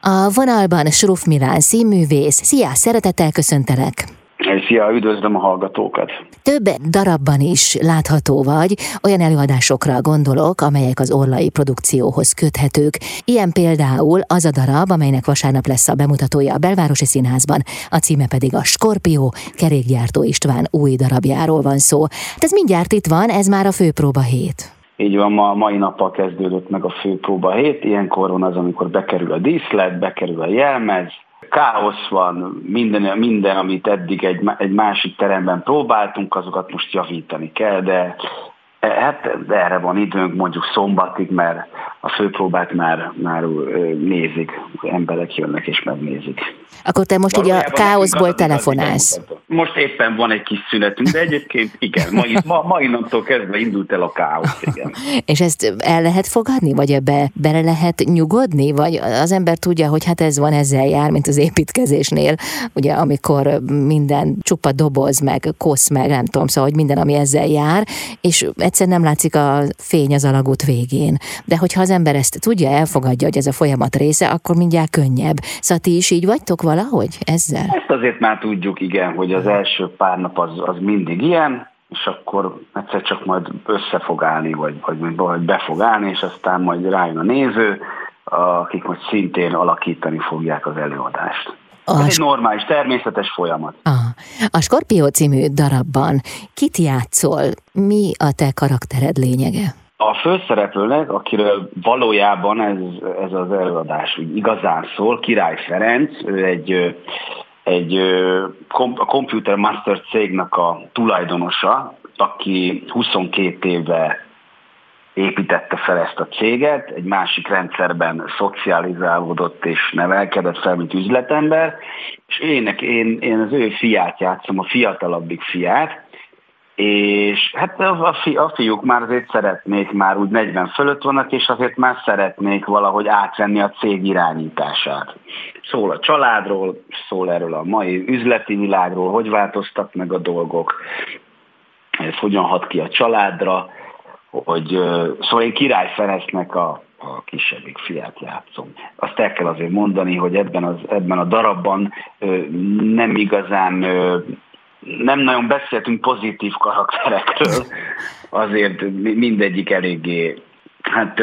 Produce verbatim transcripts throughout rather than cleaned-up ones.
A vonalban Sruf Milán színművész. Szia, szeretettel köszöntelek! Szia, üdvözlöm a hallgatókat! Több darabban is látható vagy, olyan előadásokra gondolok, amelyek az Orlai produkcióhoz köthetők. Ilyen például az a darab, amelynek vasárnap lesz a bemutatója a Belvárosi Színházban, a címe pedig a Skorpió, Kerékgyártó István új darabjáról van szó. Hát ez mindjárt itt van, ez már a főpróba hét. Így van, ma mai nappal kezdődött meg a főpróba hét, ilyenkor van az, amikor bekerül a díszlet, bekerül a jelmez, káosz van, minden, minden amit eddig egy, egy másik teremben próbáltunk, azokat most javítani kell, de, hát, de erre van időnk mondjuk szombatig, mert a főpróbát már, már nézik, emberek jönnek és megnézik. Akkor te most ugye a káoszból telefonálsz. Most éppen van egy kis szünetünk, de egyébként igen, mai, ma, mai naptól kezdve indult el a káosz, igen. És ezt el lehet fogadni, vagy ebbe bele lehet nyugodni, vagy az ember tudja, hogy hát ez van, ezzel jár, mint az építkezésnél, ugye amikor minden csupa doboz, meg kosz, meg nem tudom, szóval, hogy minden, ami ezzel jár, és egyszer nem látszik a fény az alagút végén. De hogyha az ember ezt tudja, elfogadja, hogy ez a folyamat része, akkor mindjárt könnyebb. Szóval ti is így vagytok valahogy ezzel? Ezt azért már tudjuk, igen, hogy az első pár nap az, az mindig ilyen, és akkor egyszer csak majd össze fog állni, vagy, vagy, vagy be fog állni, és aztán majd rájön a néző, akik majd szintén alakítani fogják az előadást. A Ez egy normális, természetes folyamat. Aha. A Skorpió című darabban kit játszol? Mi a te karaktered lényege? A főszereplőnek, akiről valójában ez, ez az előadás úgy igazán szól, Király Ferenc, ő egy, egy a Computer Master cégnek a tulajdonosa, aki huszonkét éve építette fel ezt a céget, egy másik rendszerben szocializálódott és nevelkedett fel, mint üzletember, és ének, én, én az ő fiát játszom, a fiatalabbik fiát, és hát a, fi, a fiúk már azért szeretnék, már úgy negyven fölött vannak, és azért már szeretnék valahogy átvenni a cég irányítását. Szól a családról, szól erről a mai üzleti világról, hogy változtak meg a dolgok, ez hogyan hat ki a családra, hogy szóval én Király Ferencnek a, a kisebbik fiát játszom. Azt el kell azért mondani, hogy ebben, az, ebben a darabban nem igazán nem nagyon beszéltünk pozitív karakterekről, azért mindegyik eléggé, hát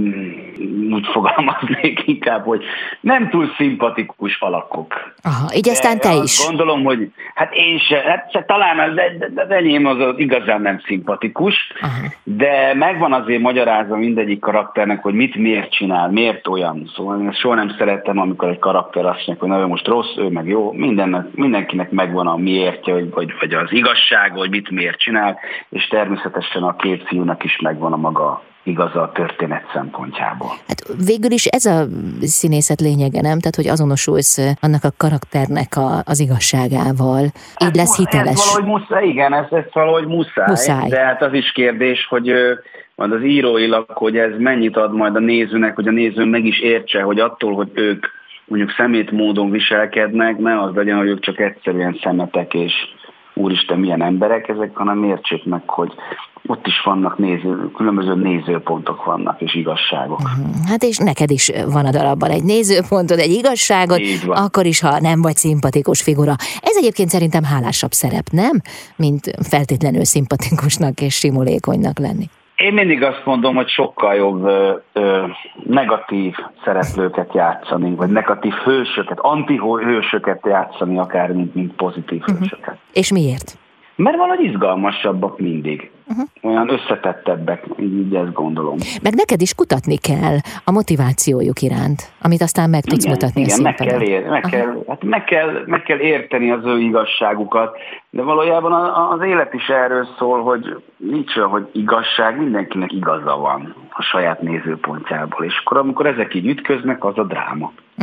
úgy fogalmaznék inkább, hogy nem túl szimpatikus alakok. Aha, így aztán te is. Gondolom, hogy hát én se, hát talán az, az enyém az, az igazán nem szimpatikus, aha, de megvan azért magyarázva mindegyik karakternek, hogy mit miért csinál, miért olyan. Szóval én soha nem szerettem, amikor egy karakter azt mondja, hogy na, ő most rossz, ő meg jó, mindennek, mindenkinek megvan a miértje, vagy, vagy, vagy az igazsága, hogy mit miért csinál, és természetesen a két fiúnak is megvan a maga igaz a történet szempontjából. Hát végül is ez a színészet lényege, nem? Tehát, hogy azonosulsz annak a karakternek a, az igazságával. Így hát, lesz hiteles. Ez valahogy muszáj, igen, ez, ez valahogy muszáj, muszáj. De hát az is kérdés, hogy majd az íróilag, hogy ez mennyit ad majd a nézőnek, hogy a néző meg is értse, hogy attól, hogy ők mondjuk szemét módon viselkednek, ne az legyen, hogy ők csak egyszerűen szemetek, és úristen, milyen emberek ezek, hanem értsék meg, hogy ott is vannak néző, különböző nézőpontok vannak, és igazságok. Hát és neked is van a darabban egy nézőpontod, egy igazságod, akkor is, ha nem vagy szimpatikus figura. Ez egyébként szerintem hálásabb szerep, nem? Mint feltétlenül szimpatikusnak és simulékonynak lenni. Én mindig azt mondom, hogy sokkal jobb ö, ö, negatív szereplőket játszani, vagy negatív hősöket, antihősöket játszani akár, mint, mint pozitív uh-huh. hősöket. És miért? Mert valahogy izgalmasabbak mindig. Uh-huh. Olyan összetettebbek, így ezt gondolom. Meg neked is kutatni kell a motivációjuk iránt, amit aztán meg tudsz igen, mutatni igen, a meg kell, ér, meg, kell, hát meg, kell, meg kell érteni az ő igazságukat, de valójában az élet is erről szól, hogy nincs olyan, hogy igazság, mindenkinek igaza van a saját nézőpontjából, és akkor amikor ezek így ütköznek, az a dráma. Uh-huh.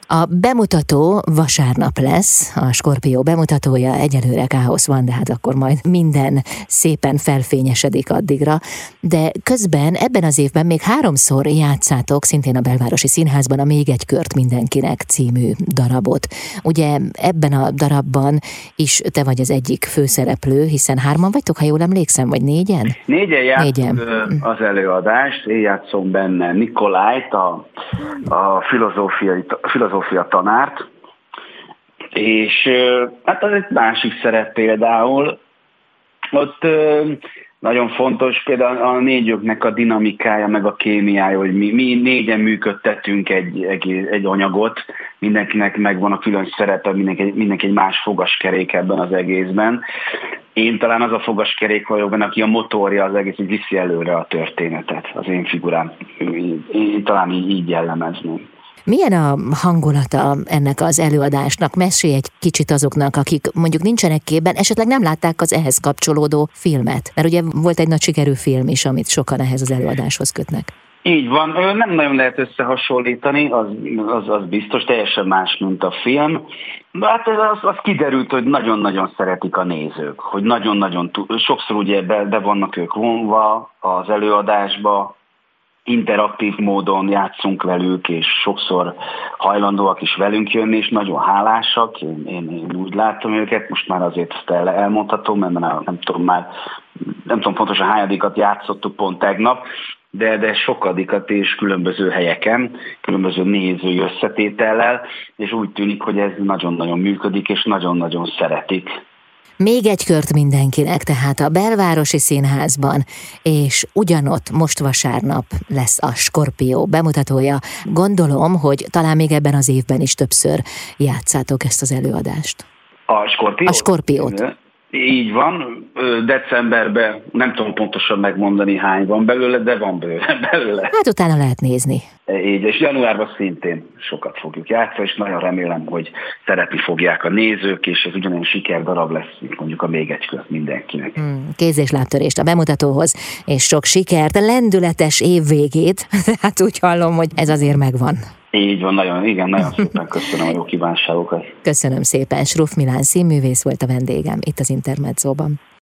A bemutató vasárnap lesz, a Skorpió bemutatója, egyelőre káosz van, de hát akkor majd minden szépen felfényesedik addigra. De közben ebben az évben még háromszor játszátok, szintén a Belvárosi Színházban a Még egy kört mindenkinek című darabot. Ugye ebben a darabban is te vagy az egyik főszereplő, hiszen hárman vagytok, ha jól emlékszem, vagy négyen? Négyen játszunk az előadást, én játszom benne Nikolájt, a, a filozófiai, filozófia tanárt, és hát az egy másik szerep például. Ott nagyon fontos például a négyöknek a dinamikája, meg a kémiája, hogy mi, mi négyen működtetünk egy, egy, egy anyagot, mindenkinek megvan a külön szerepe, mindenki, mindenki egy más fogaskerék ebben az egészben. Én talán az a fogaskerék vagyok benne, aki a motorja az egész, hogy viszi előre a történetet, az én figurám. Én, én talán így, így jellemezném. Milyen a hangulata ennek az előadásnak? Mesélj egy kicsit azoknak, akik mondjuk nincsenek képben, esetleg nem látták az ehhez kapcsolódó filmet. Mert ugye volt egy nagy sikerű film is, amit sokan ehhez az előadáshoz kötnek. Így van, nem nagyon lehet összehasonlítani, az, az, az biztos, teljesen más, mint a film. De hát az, az kiderült, hogy nagyon-nagyon szeretik a nézők, hogy nagyon-nagyon, sokszor ugye be, be vannak ők vonva az előadásba, interaktív módon játszunk velük, és sokszszor hajlandóak is velünk jönni, és nagyon hálásak. Én, én, én úgy látom őket, most már azért ezt el, elmondhatom, mert már nem tudom már, nem tudom pontosan hányadikat játszottuk pont tegnap, de, de sokadikat és különböző helyeken, különböző nézői összetétellel, és úgy tűnik, hogy ez nagyon-nagyon működik, és nagyon-nagyon szeretik. Még egy kört mindenkinek, tehát a Belvárosi Színházban, és ugyanott most vasárnap lesz a Skorpió bemutatója. Gondolom, hogy talán még ebben az évben is többször játszátok ezt az előadást. A Skorpiót? A Skorpiót. Így van, decemberben nem tudom pontosan megmondani hány van belőle, de van belőle. Hát utána lehet nézni. Így, és januárban szintén sokat fogjuk játszani, és nagyon remélem, hogy szeretni fogják a nézők, és ez ugyanolyan sikerdarab lesz, mint mondjuk a Még egy kört mindenkinek. Hmm, kéz- és lábtörést a bemutatóhoz, és sok sikert, lendületes év végét, hát úgy hallom, hogy ez azért megvan. Így van, nagyon, igen, nagyon szépen köszönöm a jó kívánságokat. Köszönöm szépen, Sruff Milán színművész volt a vendégem itt az Intermedzóban.